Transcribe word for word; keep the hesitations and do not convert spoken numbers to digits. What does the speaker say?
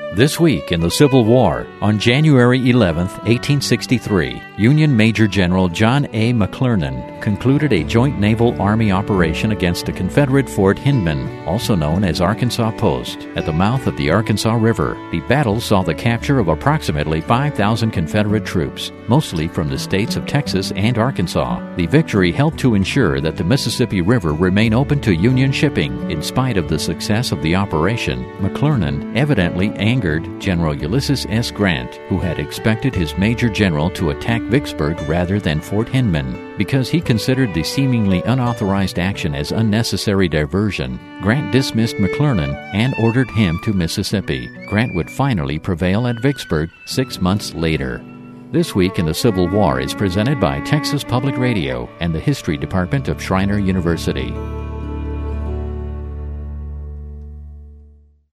This week in the Civil War, on January eleventh, eighteen sixty-three, Union Major General John A. McClernand concluded a joint naval-army operation against the Confederate Fort Hindman, also known as Arkansas Post, at the mouth of the Arkansas River. The battle saw the capture of approximately five thousand Confederate troops, mostly from the states of Texas and Arkansas. The victory helped to ensure that the Mississippi River remain open to Union shipping. In spite of the success of the operation, McClernand evidently angered General Ulysses S. Grant, who had expected his major general to attack Vicksburg rather than Fort Hindman. Because he considered the seemingly unauthorized action as unnecessary diversion, Grant dismissed McClernand and ordered him to Mississippi. Grant would finally prevail at Vicksburg six months later. This Week in the Civil War is presented by Texas Public Radio and the History Department of Schreiner University.